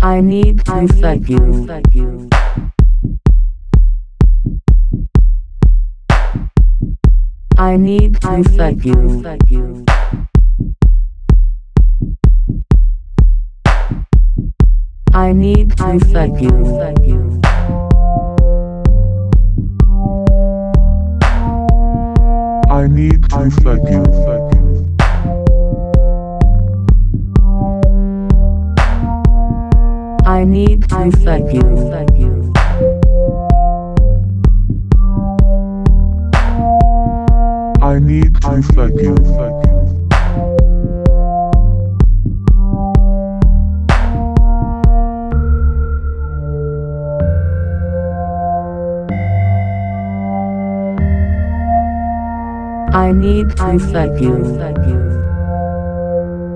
I need to thank you. I need to thank you. I need to thank you. I need to thank you. I need to thank you. I need to thank you. I need to thank you.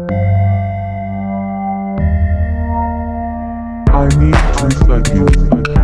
I need to thank you.